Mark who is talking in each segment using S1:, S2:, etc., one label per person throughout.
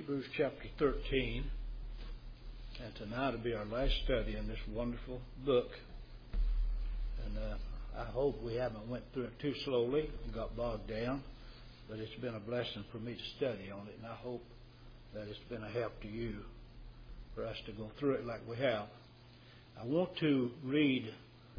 S1: Hebrews chapter 13. And tonight will be our last study in this wonderful book. And I hope we haven't went through it too slowly and got bogged down. But it's been a blessing for me to study on it. And I hope that it's been a help to you for us to go through it like we have. I want to read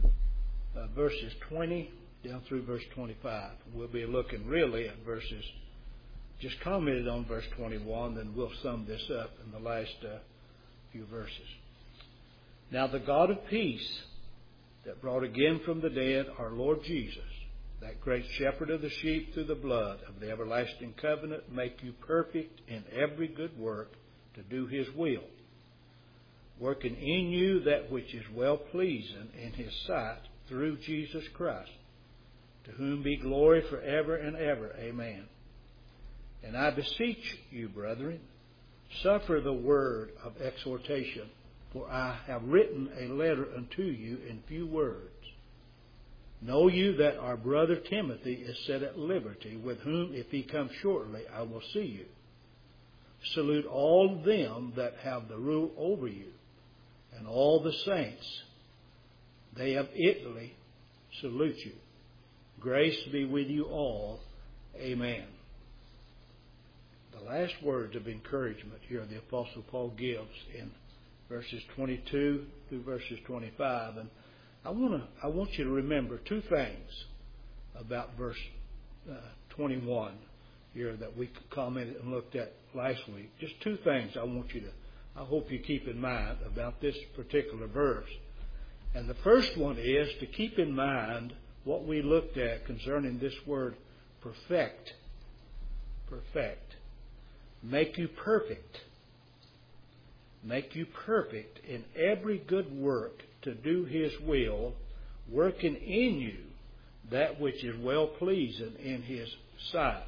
S1: verses 20 down through verse 25. We'll be looking really at verses, just commented on verse 21, then we'll sum this up in the last few verses. Now the God of peace that brought again from the dead our Lord Jesus, that great shepherd of the sheep through the blood of the everlasting covenant, make you perfect in every good work to do His will, working in you that which is well-pleasing in His sight through Jesus Christ, to whom be glory forever and ever. Amen. And I beseech you, brethren, suffer the word of exhortation, for I have written a letter unto you in few words. Know you that our brother Timothy is set at liberty, with whom, if he come shortly, I will see you. Salute all them that have the rule over you, and all the saints. They of Italy salute you. Grace be with you all. Amen. The last words of encouragement here the Apostle Paul gives in verses 22 through verses 25. And I want you to remember two things about verse 21 here that we commented and looked at last week. Just two things I hope you keep in mind about this particular verse. And the first one is to keep in mind what we looked at concerning this word perfect. Perfect. Make you perfect. Make you perfect in every good work to do His will, working in you that which is well-pleasing in His sight.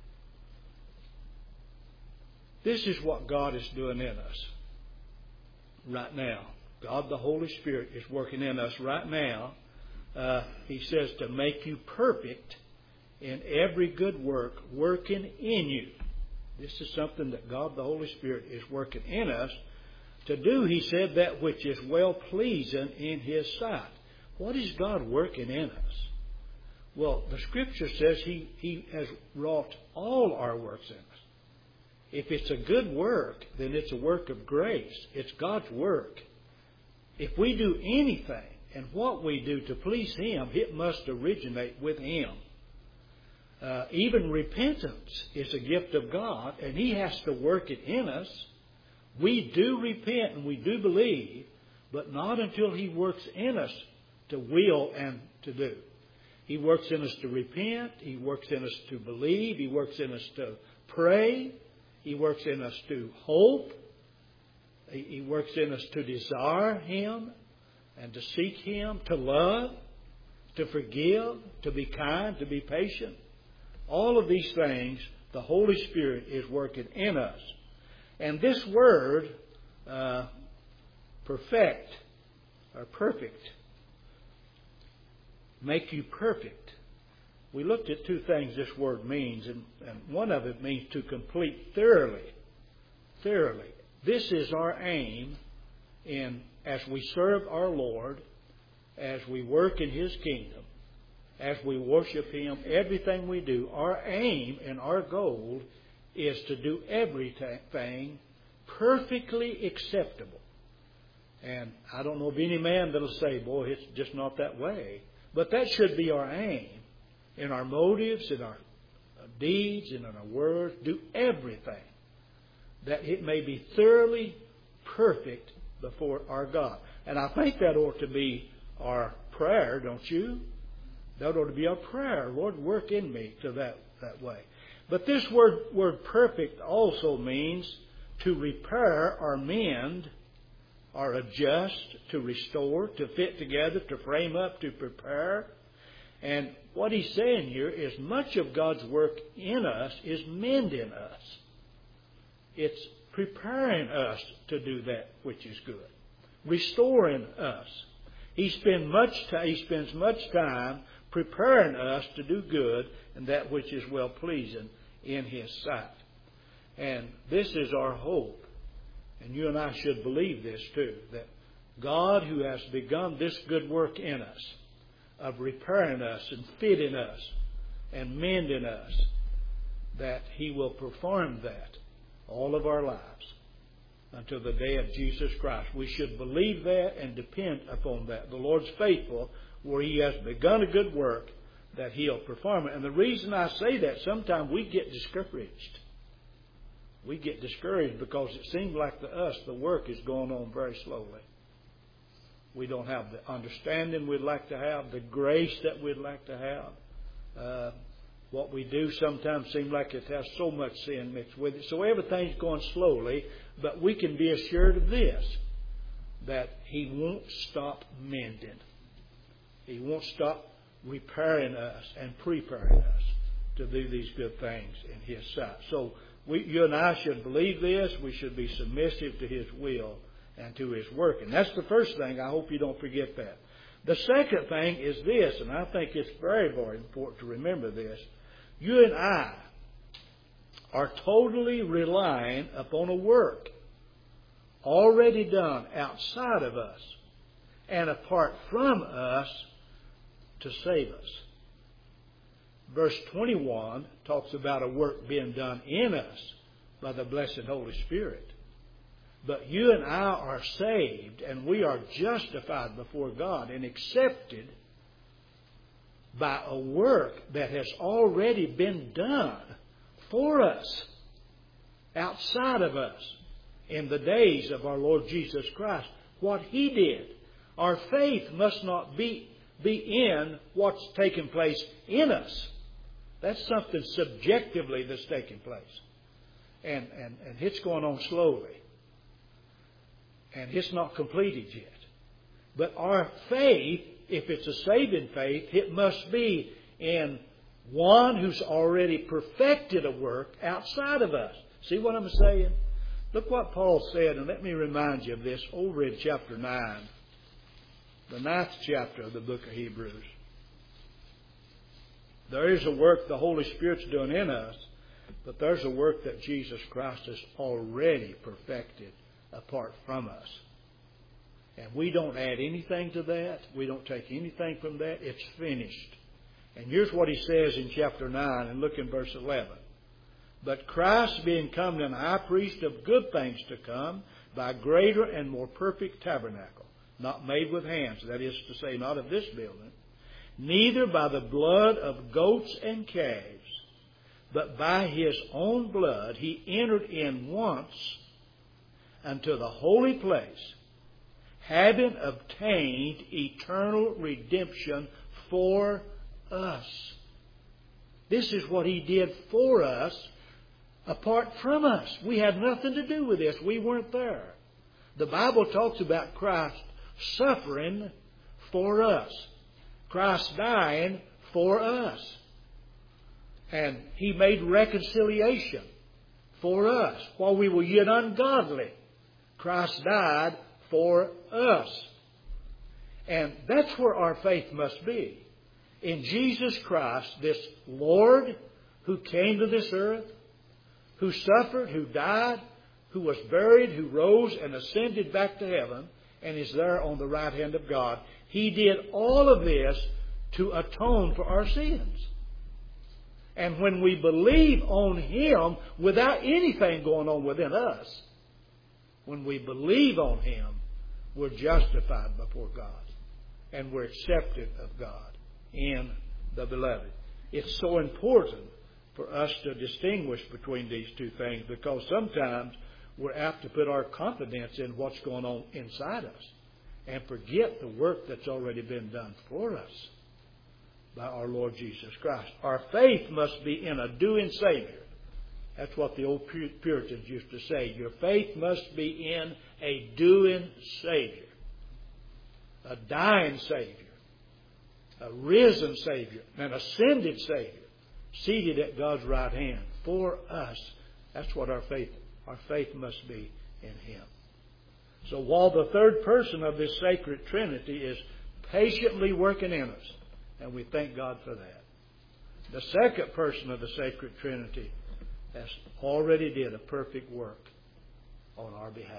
S1: This is what God is doing in us right now. God the Holy Spirit is working in us right now. He says to make you perfect in every good work, working in you. This is something that God the Holy Spirit is working in us to do, he said, that which is well-pleasing in His sight. What is God working in us? Well, the Scripture says He has wrought all our works in us. If it's a good work, then it's a work of grace. It's God's work. If we do anything, and what we do to please Him, it must originate with Him. Even repentance is a gift of God, and He has to work it in us. We do repent and we do believe, but not until He works in us to will and to do. He works in us to repent. He works in us to believe. He works in us to pray. He works in us to hope. He works in us to desire Him and to seek Him, to love, to forgive, to be kind, to be patient. All of these things, the Holy Spirit is working in us. And this word, perfect, or perfect, make you perfect. We looked at two things this word means, and one of it means to complete thoroughly. Thoroughly. This is our aim as we serve our Lord, as we work in His kingdom, as we worship Him, everything we do, our aim and our goal is to do everything perfectly acceptable. And I don't know of any man that'll say, boy, it's just not that way. But that should be our aim. In our motives, in our deeds, and in our words, do everything that it may be thoroughly perfect before our God. And I think that ought to be our prayer, don't you? That ought to be our prayer. Lord, work in me to that way. But this word perfect also means to repair or mend or adjust, to restore, to fit together, to frame up, to prepare. And what he's saying here is much of God's work in us is mending us. It's preparing us to do that which is good, restoring us. He spends much time preparing us to do good and that which is well-pleasing in His sight. And this is our hope. And you and I should believe this too, that God, who has begun this good work in us, of repairing us and fitting us and mending us, that He will perform that all of our lives until the day of Jesus Christ. We should believe that and depend upon that. The Lord's faithful, where He has begun a good work, that He'll perform it. And the reason I say that, sometimes we get discouraged. We get discouraged because it seems like to us the work is going on very slowly. We don't have the understanding we'd like to have, the grace that we'd like to have. What we do sometimes seems like it has so much sin mixed with it. So everything's going slowly, but we can be assured of this, that He won't stop mending. He won't stop repairing us and preparing us to do these good things in His sight. So you and I should believe this. We should be submissive to His will and to His work. And that's the first thing. I hope you don't forget that. The second thing is this, and I think it's very, very important to remember this. You and I are totally relying upon a work already done outside of us and apart from us to save us. Verse 21 talks about a work being done in us by the blessed Holy Spirit. But you and I are saved, and we are justified before God and accepted by a work that has already been done for us, outside of us, in the days of our Lord Jesus Christ. What He did. Our faith must not be in what's taking place in us. That's something subjectively that's taking place. And it's going on slowly. And it's not completed yet. But our faith, if it's a saving faith, it must be in one who's already perfected a work outside of us. See what I'm saying? Look what Paul said, and let me remind you of this over in chapter 9. The 9th chapter of the book of Hebrews. There is a work the Holy Spirit's doing in us, but there's a work that Jesus Christ has already perfected apart from us. And we don't add anything to that. We don't take anything from that. It's finished. And here's what he says in chapter 9, and look in verse 11. But Christ, being come an high priest of good things to come, by a greater and more perfect tabernacle, not made with hands, that is to say, not of this building, neither by the blood of goats and calves, but by His own blood He entered in once unto the holy place, having obtained eternal redemption for us. This is what He did for us apart from us. We had nothing to do with this. We weren't there. The Bible talks about Christ suffering for us. Christ dying for us. And He made reconciliation for us. While we were yet ungodly, Christ died for us. And that's where our faith must be. In Jesus Christ, this Lord who came to this earth, who suffered, who died, who was buried, who rose and ascended back to heaven, and is there on the right hand of God. He did all of this to atone for our sins. And when we believe on Him without anything going on within us, when we believe on Him, we're justified before God. And we're accepted of God in the beloved. It's so important for us to distinguish between these two things, because sometimes we're apt to put our confidence in what's going on inside us and forget the work that's already been done for us by our Lord Jesus Christ. Our faith must be in a doing Savior. That's what the old Puritans used to say. Your faith must be in a doing Savior, a dying Savior, a risen Savior, an ascended Savior, seated at God's right hand for us. That's what our faith must be in Him. So while the third person of this sacred Trinity is patiently working in us, and we thank God for that, the second person of the sacred Trinity has already did a perfect work on our behalf.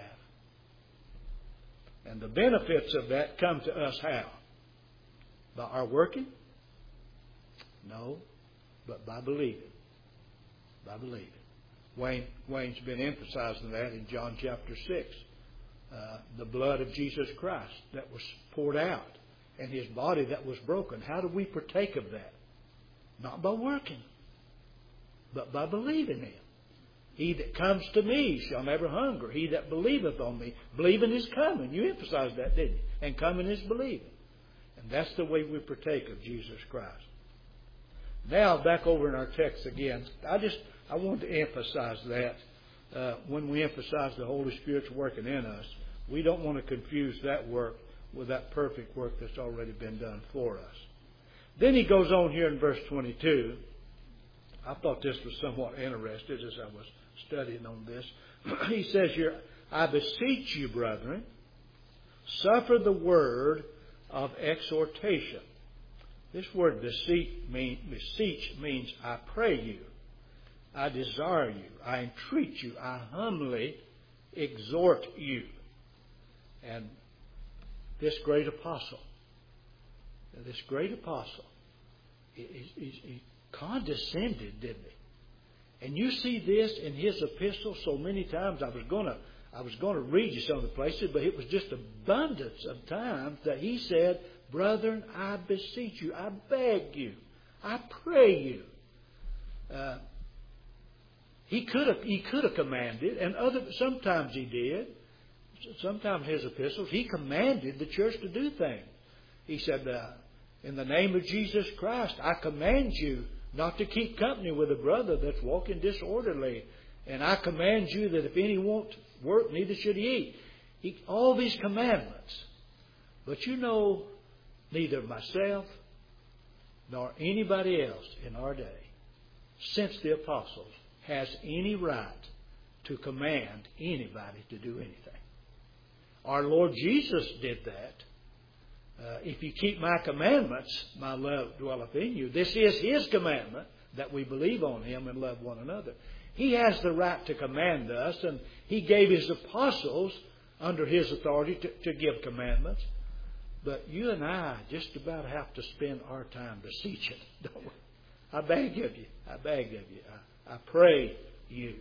S1: And the benefits of that come to us how? By our working? No, but by believing. By believing. Wayne's been emphasizing that in John chapter 6. The blood of Jesus Christ that was poured out and His body that was broken. How do we partake of that? Not by working, but by believing Him. He that comes to me shall never hunger. He that believeth on me. Believing is coming. You emphasized that, didn't you? And coming is believing. And that's the way we partake of Jesus Christ. Now, back over in our text again. I want to emphasize that when we emphasize the Holy Spirit's working in us, we don't want to confuse that work with that perfect work that's already been done for us. Then he goes on here in verse 22. I thought this was somewhat interesting as I was studying on this. He says here, I beseech you, brethren, suffer the word of exhortation. This word beseech means I pray you, I desire you, I entreat you, I humbly exhort you. And this great apostle, he condescended, didn't he? And you see this in his epistle so many times. I was going to read you some of the places, but it was just abundance of times that he said, brethren, I beseech you, I beg you, I pray you. He could have commanded, and sometimes he did. Sometimes his epistles, he commanded the church to do things. He said, in the name of Jesus Christ, I command you not to keep company with a brother that's walking disorderly. And I command you that if any won't work, neither should he eat. All these commandments. But you know, neither myself nor anybody else in our day, since the apostles, has any right to command anybody to do anything. Our Lord Jesus did that. If you keep my commandments, my love dwelleth in you. This is His commandment, that we believe on Him and love one another. He has the right to command us, and He gave His apostles under His authority to give commandments. But you and I just about have to spend our time beseeching, don't we? I beg of you. I beg of you. I pray you.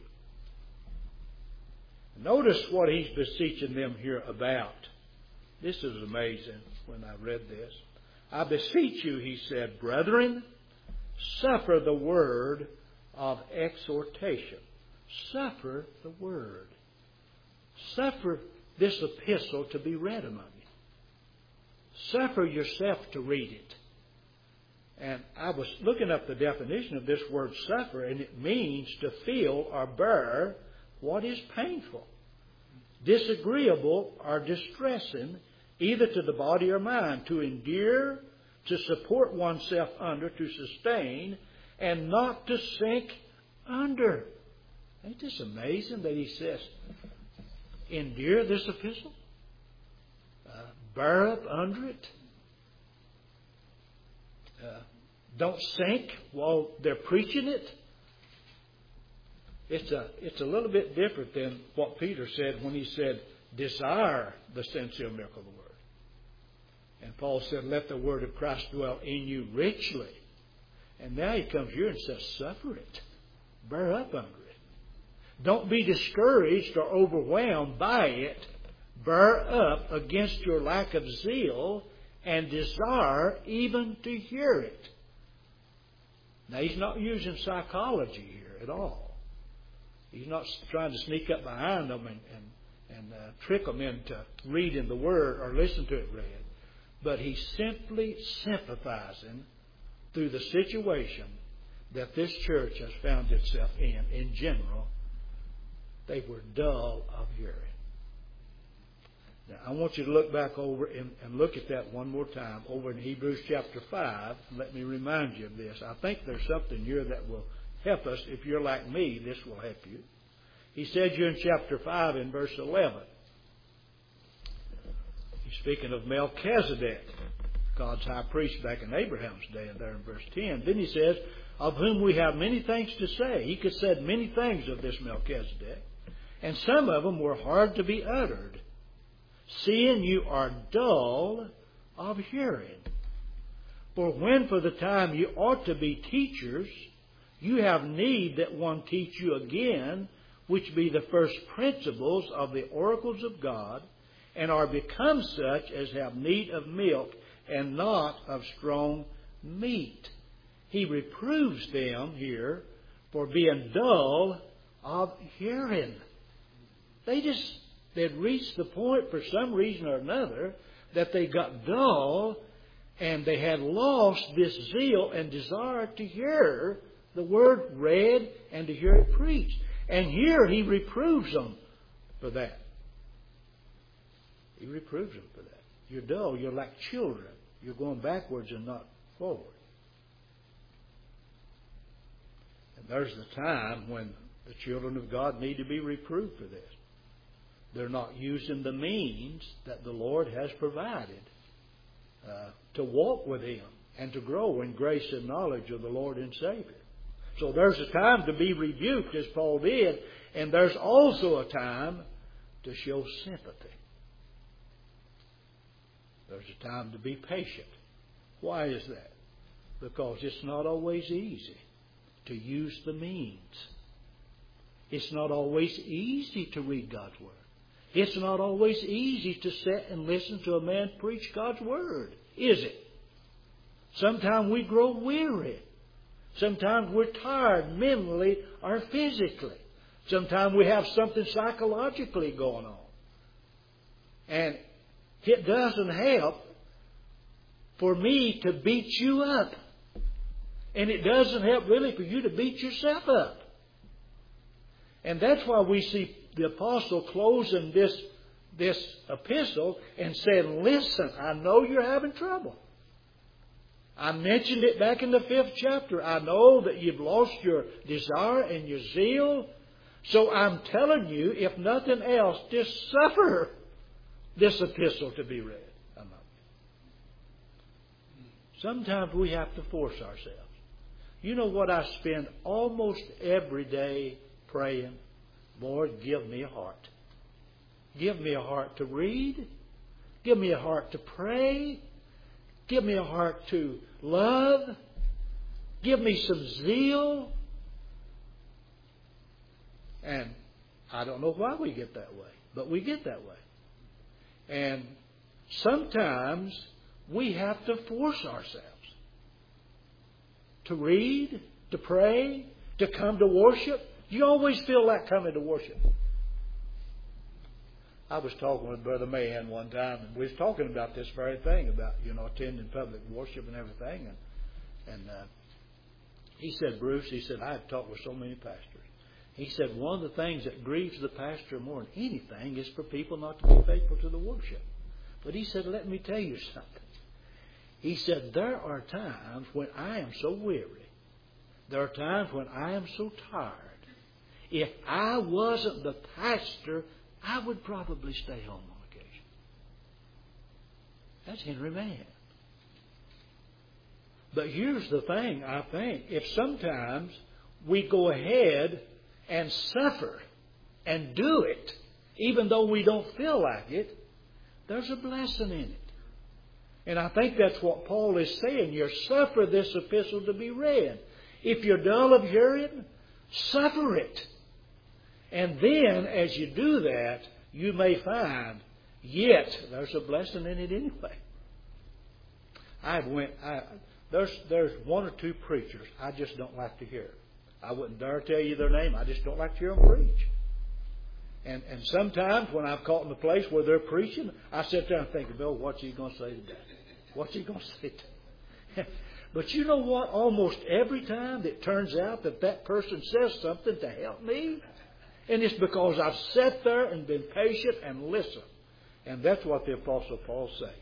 S1: Notice what he's beseeching them here about. This is amazing when I read this. I beseech you, he said, brethren, suffer the word of exhortation. Suffer the word. Suffer this epistle to be read among you. Suffer yourself to read it. And I was looking up the definition of this word suffer, and it means to feel or bear what is painful, disagreeable, or distressing, either to the body or mind, to endure, to support oneself under, to sustain, and not to sink under. Ain't this amazing that he says, endure this epistle? Bear up under it? Don't sink while they're preaching it? It's a little bit different than what Peter said when he said, desire the sincere milk of the word. And Paul said, let the word of Christ dwell in you richly. And now he comes here and says, suffer it. Bear up under it. Don't be discouraged or overwhelmed by it. Bear up against your lack of zeal and desire even to hear it. Now, he's not using psychology here at all. He's not trying to sneak up behind them and trick them into reading the Word or listen to it read. But he's simply sympathizing through the situation that this church has found itself in general. They were dull of hearing. Now, I want you to look back over and look at that one more time over in Hebrews chapter 5. Let me remind you of this. I think there's something here that will help us. If you're like me, this will help you. He said here in chapter 5 in verse 11. He's speaking of Melchizedek. God's high priest back in Abraham's day, and there in verse 10. Then he says, of whom we have many things to say. He could have said many things of this Melchizedek, and some of them were hard to be uttered, seeing you are dull of hearing. For when for the time you ought to be teachers, you have need that one teach you again, which be the first principles of the oracles of God, and are become such as have need of milk, and not of strong meat. He reproves them here for being dull of hearing. They'd reached the point for some reason or another that they got dull, and they had lost this zeal and desire to hear the Word read and to hear it preached. And here he reproves them for that. He reproves them for that. You're dull. You're like children. You're going backwards and not forward. And there's the time when the children of God need to be reproved for this. They're not using the means that the Lord has provided to walk with Him and to grow in grace and knowledge of the Lord and Savior. So there's a time to be rebuked, as Paul did, and there's also a time to show sympathy. There's a time to be patient. Why is that? Because it's not always easy to use the means. It's not always easy to read God's Word. It's not always easy to sit and listen to a man preach God's Word, is it? Sometimes we grow weary. Sometimes we're tired mentally or physically. Sometimes we have something psychologically going on. And it doesn't help for me to beat you up. And it doesn't help really for you to beat yourself up. And that's why we see the apostle closing this epistle and saying, listen, I know you're having trouble. I mentioned it back in the 5th chapter. I know that you've lost your desire and your zeal. So I'm telling you, if nothing else, just suffer this epistle to be read among you. Sometimes we have to force ourselves. You know what I spend almost every day praying? Lord, give me a heart. Give me a heart to read. Give me a heart to pray. Give me a heart to love. Give me some zeal. And I don't know why we get that way, but we get that way. And sometimes we have to force ourselves to read, to pray, to come to worship. You always feel like coming to worship. I was talking with Brother Mahan one time, and we was talking about this very thing, about, attending public worship and everything. And he said, Bruce, he said, I've talked with so many pastors. He said, one of the things that grieves the pastor more than anything is for people not to be faithful to the worship. But he said, let me tell you something. He said, there are times when I am so weary. There are times when I am so tired. If I wasn't the pastor, I would probably stay home on occasion. That's Henry Mahan. But here's the thing, I think. If sometimes we go ahead and suffer and do it, even though we don't feel like it, there's a blessing in it. And I think that's what Paul is saying. You suffer this epistle to be read. If you're dull of hearing, suffer it. And then, as you do that, you may find, yet, there's a blessing in it anyway. There's one or two preachers I just don't like to hear. I wouldn't dare tell you their name. I just don't like to hear them preach. And sometimes when I'm caught in the place where they're preaching, I sit there and think, Bill, what's he going to say today? What's he going to say today? But you know what? Almost every time it turns out that person says something to help me. And it's because I've sat there and been patient and listened. And that's what the Apostle Paul said.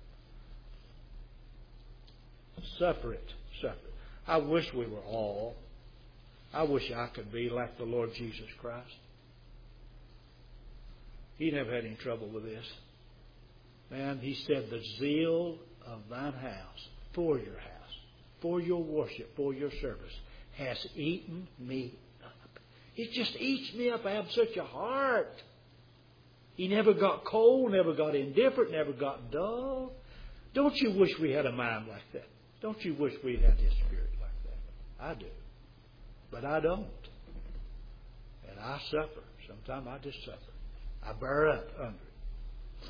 S1: Suffer it. Suffer it. I wish we were all. I wish I could be like the Lord Jesus Christ. He never had any trouble with this. Man, he said the zeal of thine house, for your house, for your worship, for your service, has eaten me up. It just eats me up. I have such a heart. He never got cold, never got indifferent, never got dull. Don't you wish we had a mind like that? Don't you wish we had His Spirit like that? I do. But I don't. And I suffer. Sometimes I just suffer. I bear up under it.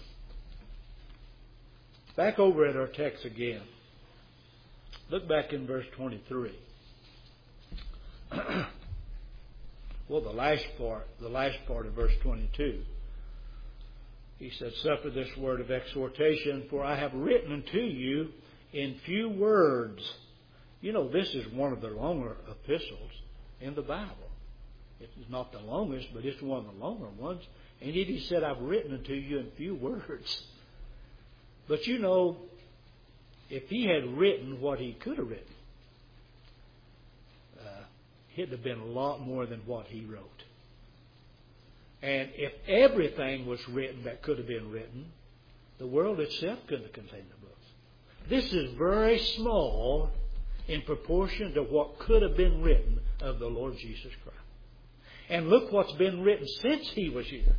S1: Back over at our text again. Look back in verse 23. Well, the last part of verse 22. He said, suffer this word of exhortation, for I have written unto you in few words. You know, this is one of the longer epistles in the Bible. It's not the longest, but it's one of the longer ones. And yet he said, I've written unto you in few words. But you know, if he had written what he could have written, it'd have been a lot more than what he wrote. And if everything was written that could have been written, the world itself couldn't have contained the books. This is very small in proportion to what could have been written of the Lord Jesus Christ. And look what's been written since He was here.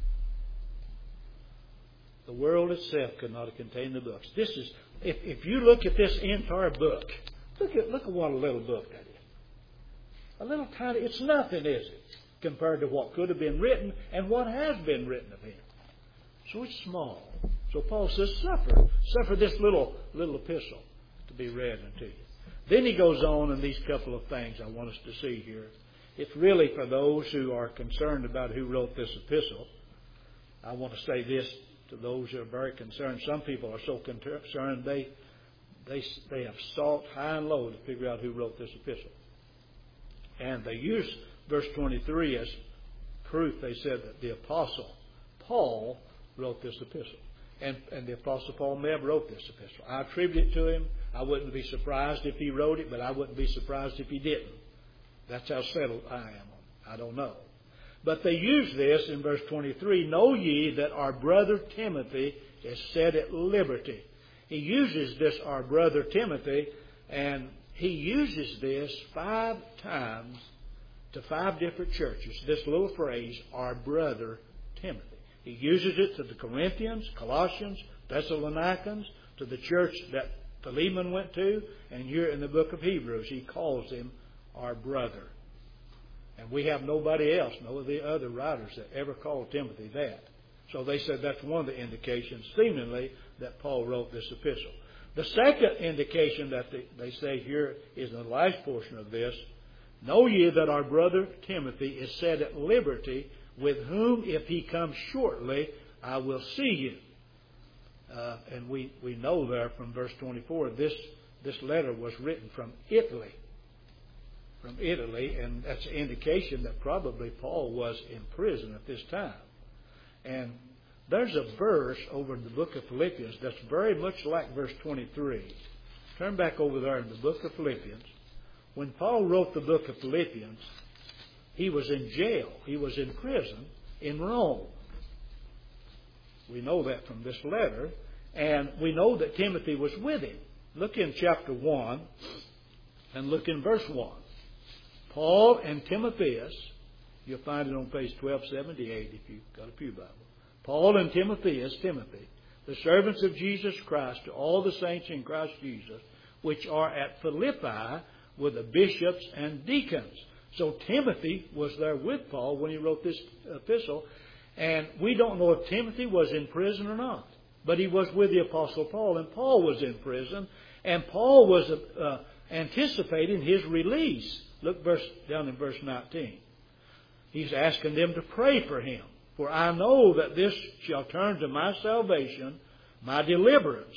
S1: The world itself could not have contained the books. This is, if you look at this entire book, look at what a little book that is. A little tiny, it's nothing, is it? Compared to what could have been written and what has been written of Him. So it's small. So Paul says, suffer this little epistle to be read unto you. Then he goes on in these couple of things I want us to see here. It's really for those who are concerned about who wrote this epistle. I want to say this to those who are very concerned. Some people are so concerned they have sought high and low to figure out who wrote this epistle. And they use verse 23 as proof. They said that the Apostle Paul wrote this epistle. And the Apostle Paul may have wrote this epistle. I attribute it to him. I wouldn't be surprised if he wrote it, but I wouldn't be surprised if he didn't. That's how settled I am. I don't know. But they use this in verse 23. Know ye that our brother Timothy is set at liberty. He uses this, our brother Timothy, and he uses this 5 times to 5 different churches. This little phrase, our brother Timothy. He uses it to the Corinthians, Colossians, Thessalonians, to the church that Philemon went to, and here in the book of Hebrews, he calls him our brother. And we have nobody else, no of the other writers that ever called Timothy that. So they said that's one of the indications, seemingly, that Paul wrote this epistle. The second indication that they say here is in the last portion of this. Know ye that our brother Timothy is set at liberty, with whom, if he comes shortly, I will see you. And we know there from verse 24, this letter was written from Italy. From Italy, and that's an indication that probably Paul was in prison at this time. And there's a verse over in the book of Philippians that's very much like verse 23. Turn back over there in the book of Philippians. When Paul wrote the book of Philippians, he was in jail. He was in prison in Rome. We know that from this letter. And we know that Timothy was with him. Look in chapter 1 and look in verse 1. Paul and Timotheus, you'll find it on page 1278 if you've got a pew Bible. Paul and Timotheus, Timothy, the servants of Jesus Christ, to all the saints in Christ Jesus, which are at Philippi with the bishops and deacons. So Timothy was there with Paul when he wrote this epistle. And we don't know if Timothy was in prison or not. But he was with the Apostle Paul, and Paul was in prison. And Paul was anticipating his release. Look down in verse 19. He's asking them to pray for him. For I know that this shall turn to my salvation, my deliverance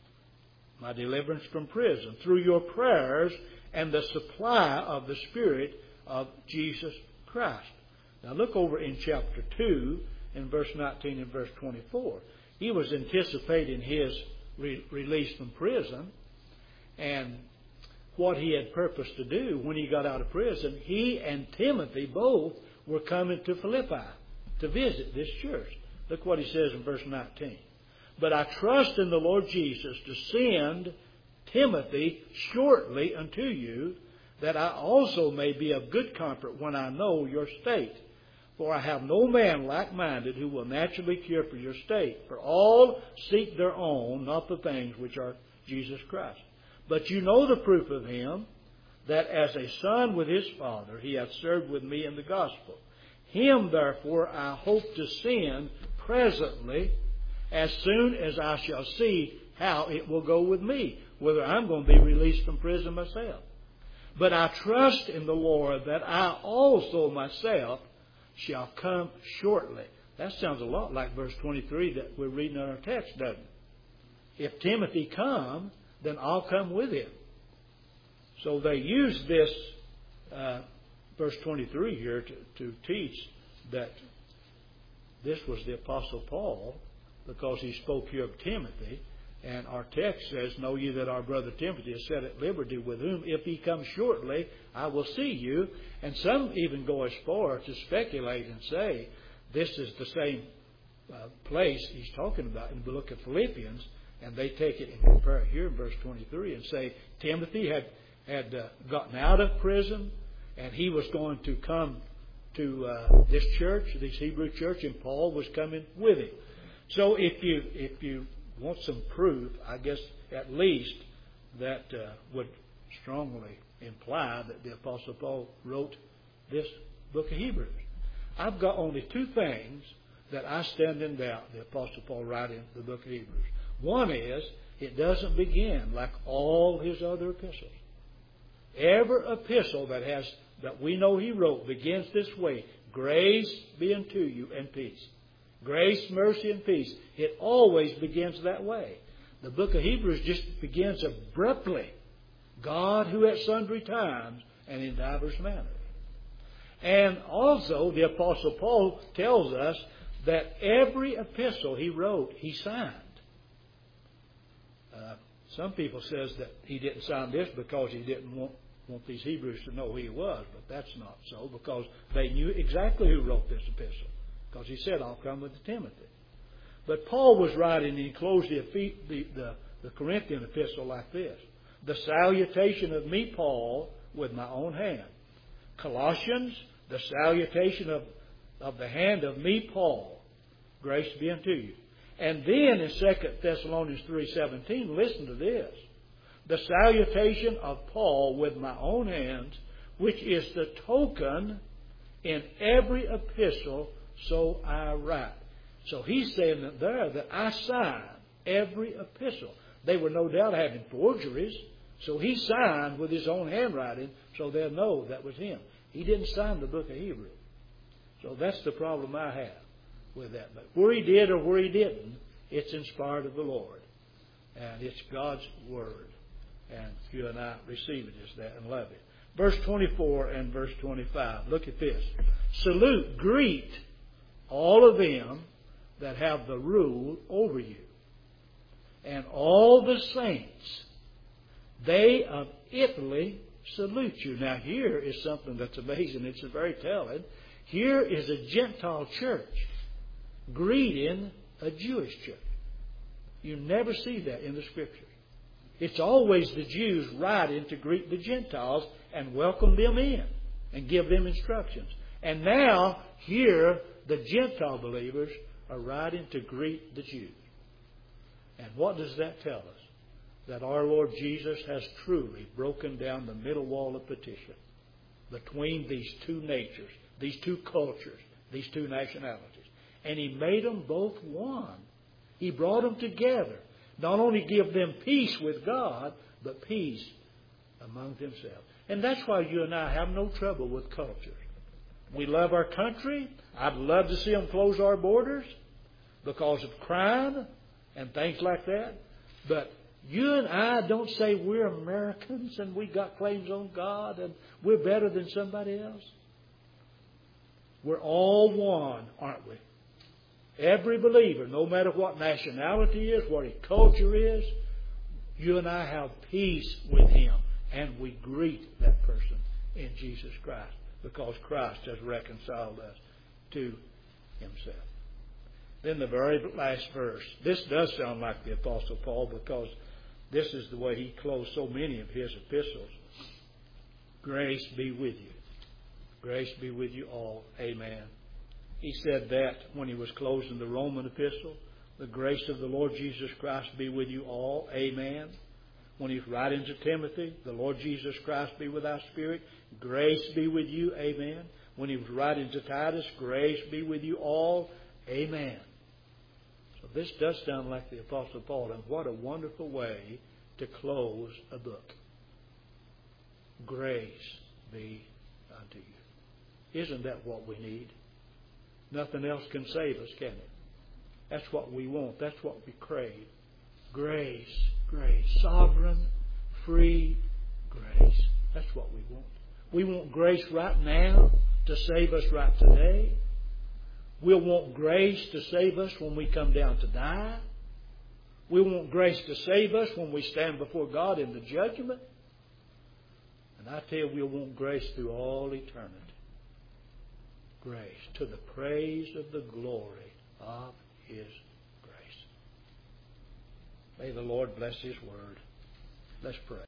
S1: from prison, through your prayers and the supply of the Spirit of Jesus Christ. Now look over in chapter 2, in verse 19 and verse 24. He was anticipating his release from prison, and what he had purposed to do when he got out of prison. He and Timothy both were coming to Philippi to visit this church. Look what he says in verse 19. But I trust in the Lord Jesus to send Timothy shortly unto you, that I also may be of good comfort when I know your state. For I have no man like-minded who will naturally cure for your state. For all seek their own, not the things which are Jesus Christ. But you know the proof of him, that as a son with his father, he hath served with me in the gospel. Him, therefore, I hope to send presently, as soon as I shall see how it will go with me, whether I'm going to be released from prison myself. But I trust in the Lord that I also myself shall come shortly. That sounds a lot like verse 23 that we're reading in our text, doesn't it? If Timothy come, then I'll come with him. So they use this verse 23 here to teach that this was the Apostle Paul, because he spoke here of Timothy. And our text says, know ye that our brother Timothy is set at liberty, with whom, if he comes shortly, I will see you. And some even go as far to speculate and say, this is the same place he's talking about in the book of Philippians. And they take it and compare it here in verse 23 and say, Timothy had gotten out of prison, and he was going to come to this church, this Hebrew church, and Paul was coming with him. So if you want some proof, I guess at least that would strongly imply that the Apostle Paul wrote this book of Hebrews. I've got only two things that I stand in doubt the Apostle Paul writing the book of Hebrews. One is, it doesn't begin like all his other epistles. Every epistle that we know he wrote begins this way: grace be unto you and peace. Grace, mercy, and peace. It always begins that way. The book of Hebrews just begins abruptly. God, who at sundry times and in divers manners. And also, the Apostle Paul tells us that every epistle he wrote, he signed. Some people says that he didn't sign this because he didn't want these Hebrews to know who he was, but that's not so, because they knew exactly who wrote this epistle. Because he said, I'll come with Timothy. But Paul was writing, and he closed the Corinthian epistle like this: the salutation of me, Paul, with my own hand. Colossians, the salutation of the hand of me, Paul. Grace be unto you. And then in 2 Thessalonians 3:17, listen to this: the salutation of Paul with my own hands, which is the token in every epistle, so I write. So he's saying that there that I sign every epistle. They were no doubt having forgeries, so he signed with his own handwriting, so they'll know that was him. He didn't sign the book of Hebrews. So that's the problem I have with that. But where he did or where he didn't, it's inspired of the Lord. And it's God's Word. And you and I receive it as that and love it. Verse 24 and verse 25. Look at this. Salute, greet all of them that have the rule over you, and all the saints. They of Italy salute you. Now here is something that's amazing. It's very telling. Here is a Gentile church greeting a Jewish church. You never see that in the Scriptures. It's always the Jews writing to greet the Gentiles and welcome them in and give them instructions. And now, here, the Gentile believers are writing to greet the Jews. And what does that tell us? That our Lord Jesus has truly broken down the middle wall of partition between these two natures, these two cultures, these two nationalities. And He made them both one. He brought them together. Not only give them peace with God, but peace among themselves. And that's why you and I have no trouble with cultures. We love our country. I'd love to see them close our borders because of crime and things like that. But you and I don't say we're Americans and we got claims on God and we're better than somebody else. We're all one, aren't we? Every believer, no matter what nationality is, what his culture is, you and I have peace with him. And we greet that person in Jesus Christ because Christ has reconciled us to Himself. Then the very last verse. This does sound like the Apostle Paul, because this is the way he closed so many of his epistles. Grace be with you. Grace be with you all. Amen. He said that when he was closing the Roman epistle. The grace of the Lord Jesus Christ be with you all. Amen. When he's writing to Timothy, the Lord Jesus Christ be with thy spirit. Grace be with you. Amen. When he was writing to Titus, grace be with you all. Amen. So this does sound like the Apostle Paul, and what a wonderful way to close a book. Grace be unto you. Isn't that what we need? Nothing else can save us, can it? That's what we want. That's what we crave. Grace, grace, sovereign, free grace. That's what we want. We want grace right now to save us right today. We'll want grace to save us when we come down to die. We want grace to save us when we stand before God in the judgment. And I tell you, we'll want grace through all eternity. Grace to the praise of the glory of His grace. May the Lord bless His word. Let's pray.